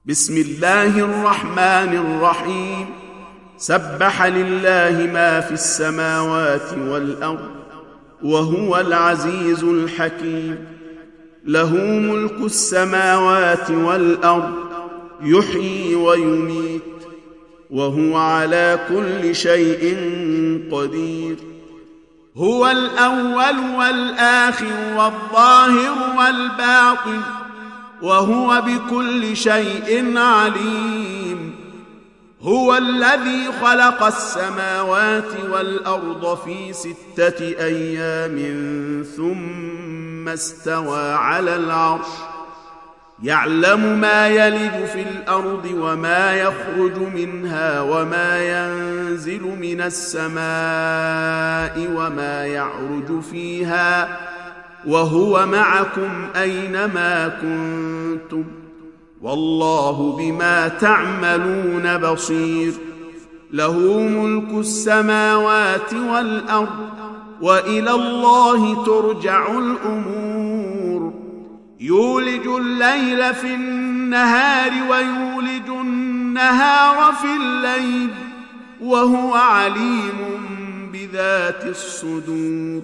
بسم الله الرحمن الرحيم. سبح لله ما في السماوات والأرض وهو العزيز الحكيم. له ملك السماوات والأرض يحيي ويميت وهو على كل شيء قدير. هو الأول والآخر والظاهر والباطن وهو بكل شيء عليم. هو الذي خلق السماوات والأرض في 6 أيام ثم استوى على العرش. يعلم ما يلج في الأرض وما يخرج منها وما ينزل من السماء وما يعرج فيها وهو معكم أينما كنتم والله بما تعملون بصير. له ملك السماوات والأرض وإلى الله ترجع الأمور. يولج الليل في النهار ويولج النهار في الليل وهو عليم بذات الصدور.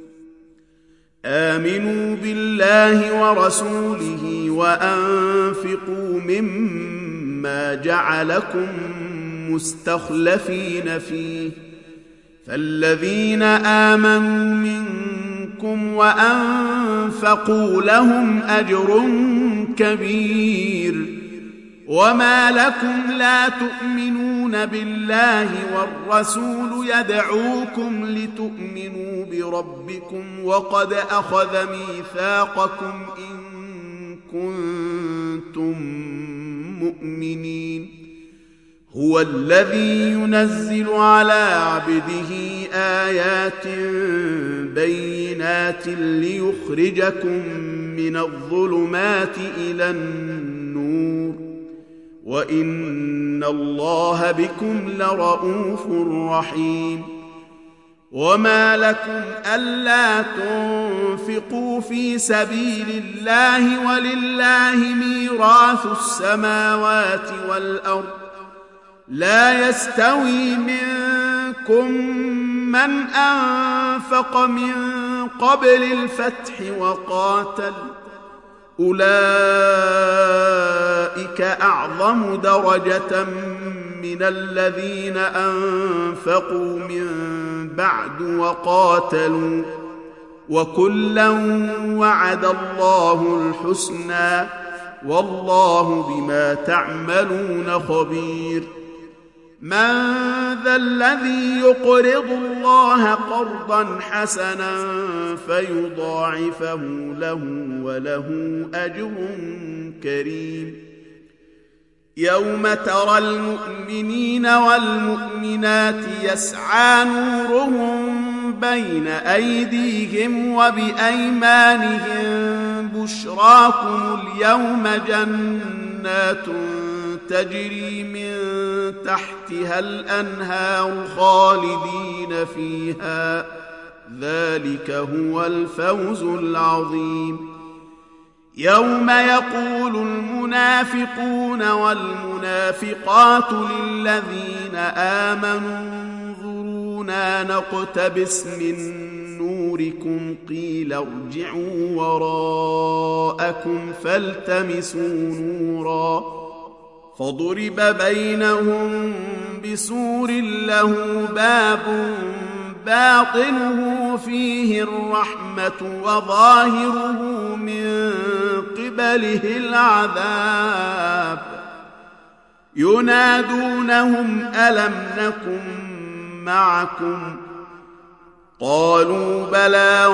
آمنوا بالله ورسوله وأنفقوا مما جعلكم مستخلفين فيه. فالذين آمنوا منكم وأنفقوا لهم أجر كبير. وما لكم لا تؤمنون بالله والرسول يدعوكم لتؤمنوا بربكم وقد أخذ ميثاقكم إن كنتم مؤمنين. هو الذي ينزل على عبده آيات بينات ليخرجكم من الظلمات إلى النور وإن الله بكم لرؤوف رحيم. وما لكم ألا تنفقوا في سبيل الله ولله ميراث السماوات والأرض. لا يستوي منكم من أنفق من قبل الفتح وقاتل أولئك أعظم درجة من الذين أنفقوا من بعد وقاتلوا وكلا وعد الله الحسنى والله بما تعملون خبير. من ذا الذي يقرض الله قرضا حسنا فيضاعفه له وله أجر كريم. يوم ترى المؤمنين والمؤمنات يسعى نورهم بين أيديهم وبأيمانهم بشراكم اليوم جنات تجري من تحتها الأنهار خالدين فيها ذلك هو الفوز العظيم. يوم يقول المنافقون والمنافقات للذين آمنوا انظرونا نقتبس من نوركم قيل ارجعوا وراءكم فالتمسوا نورا فضرب بينهم بسور له باب باطنه فيه الرحمة وظاهره من قبله العذاب. ينادونهم ألم نكن معكم قالوا بلى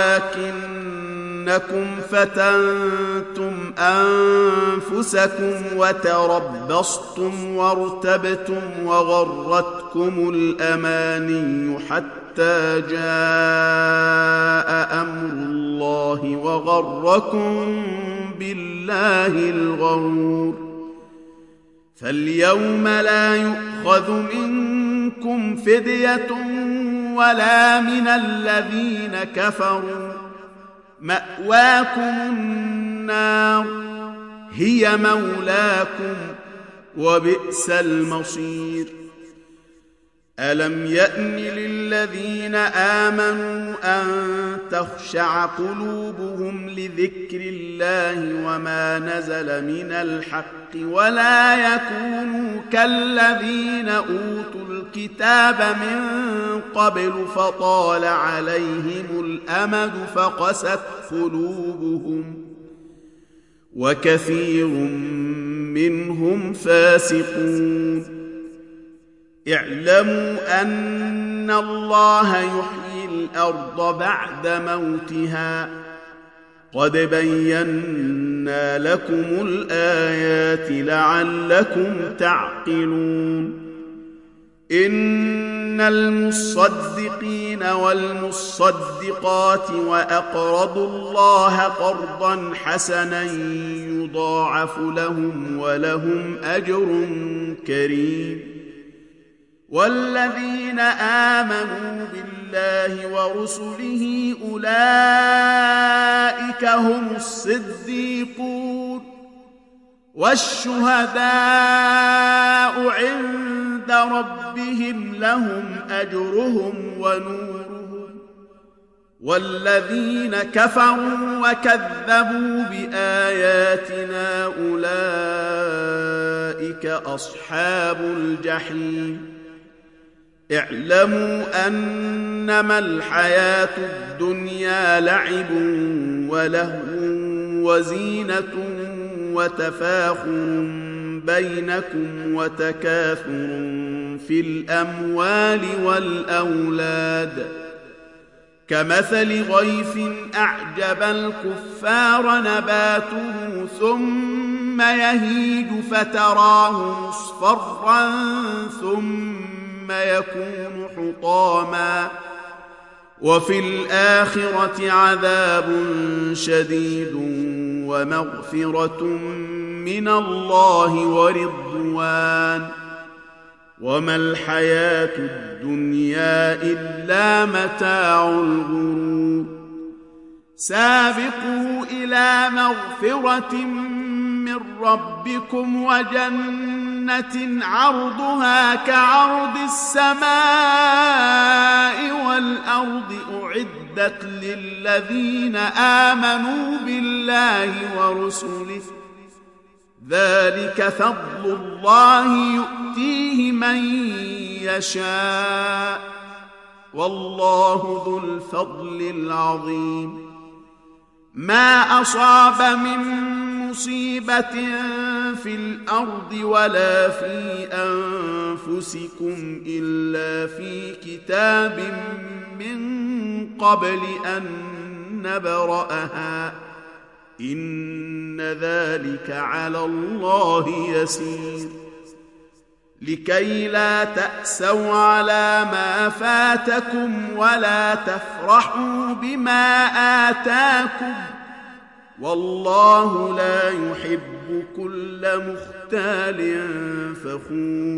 ولكنكم فتنتم أنفسكم وتربصتم وارتبتم وغرتكم الأماني حتى جاء أمر الله وغركم بالله الغرور. فاليوم لا يؤخذ منكم فدية ولا من الذين كفروا. مأواكم النار هي مولاكم وبئس المصير. ألم يأن للذين آمنوا أن تخشع قلوبهم لذكر الله وما نزل من الحق ولا يكونوا كالذين أوتوا الكتاب من قبل فطال عليهم الأمد فقست قلوبهم وكثير منهم فاسقون. اعلموا أن الله يحيي الأرض بعد موتها قد بينا لكم الآيات لعلكم تعقلون. إن المصدقين والمصدقات وأقرضوا الله قرضا حسنا يضاعف لهم ولهم أجر كريم. والذين آمنوا بالله ورسله أولئك هم الصديقون والشهداء عند ربهم لهم أجرهم ونورهم. والذين كفروا وكذبوا بآياتنا أولئك أصحاب الجحيم. اعلموا أنما الحياة الدنيا لعب ولهو وزينة وتفاخر بينكم وتكاثر في الأموال والأولاد كمثل غيث أعجب الكفار نباته ثم يهيج فتراه مصفرا ثم يكون حطاما وفي الآخرة عذاب شديد ومغفرة من الله ورضوان وما الحياة الدنيا إلا متاع الغرور. سابقوا إلى مغفرة من ربكم وجنة عرضها كعرض السماء والأرض أعدت للذين آمنوا بالله ورسله ذلك فضل الله يؤتيه من يشاء والله ذو الفضل العظيم. ما أصاب من مصيبة في الأرض ولا في أنفسكم إلا في كتاب من قبل أن نبرأها إن ذلك على الله يسير. لكي لا تأسوا على ما فاتكم ولا تفرحوا بما آتاكم والله لا يحب كل مختال فخور.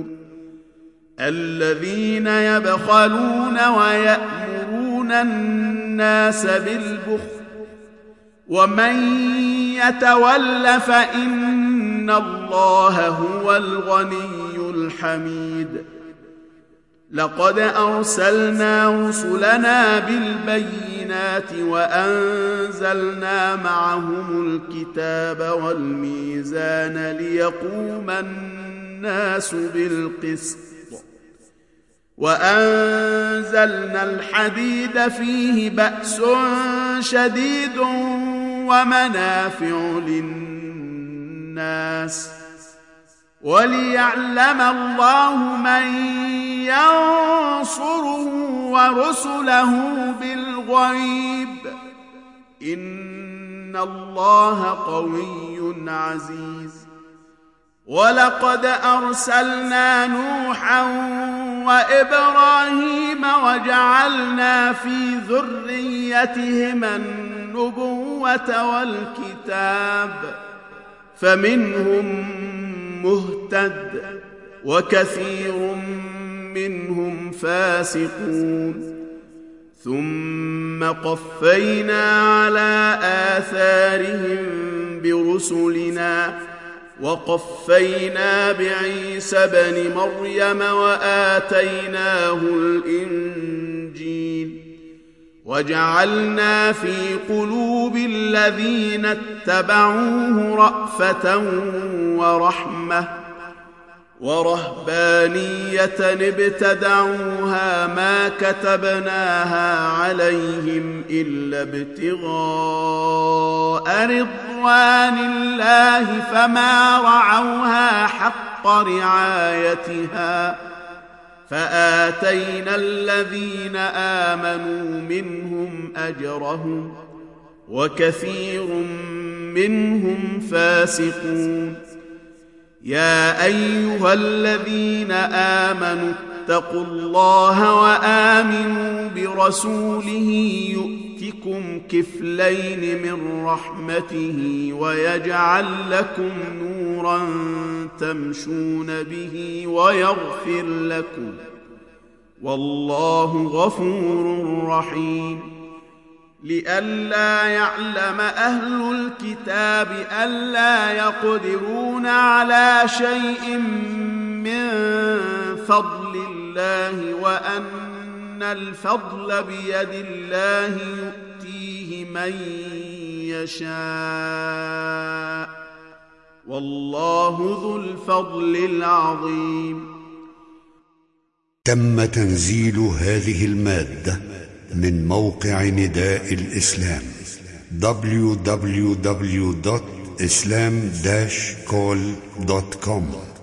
الذين يبخلون ويأمرون الناس بالبخل ومن يتول فإن الله هو الغني الحميد. لقد أرسلنا رسلنا بالبينات وأنزلنا معهم الكتاب والميزان ليقوم الناس بالقسط وأنزلنا الحديد فيه بأس شديد ومنافع للناس وليعلم الله من ينصره ورسله بالغيب إن الله قوي عزيز. ولقد أرسلنا نوحا وإبراهيم وجعلنا في ذريتهما النبوة والكتاب فمنهم مهتد وكثير منهم فاسقون. ثم قفينا على آثارهم برسلنا وقفينا بعيسى بن مريم وآتيناه الإنجيل وجعلنا في قلوب الذين اتبعوه رأفة ورحمة ورهبانية ابتدعوها ما كتبناها عليهم إلا ابتغاء رضوان الله فما رعوها حق رعايتها فآتينا الذين آمنوا منهم أجرهم وكثير منهم فاسقون. يا أيها الذين آمنوا اتقوا الله وآمنوا برسوله يؤتكم كفلين من رحمته ويجعل لكم نورا تمشون به ويغفر لكم والله غفور رحيم. لئلا يعلم أهل الكتاب ألا يقدرون على شيء من فضل الله وأن الفضل بيد الله يؤتيه من يشاء والله ذو الفضل العظيم. تم تنزيل هذه المادة من موقع نداء الإسلام www.islam-call.com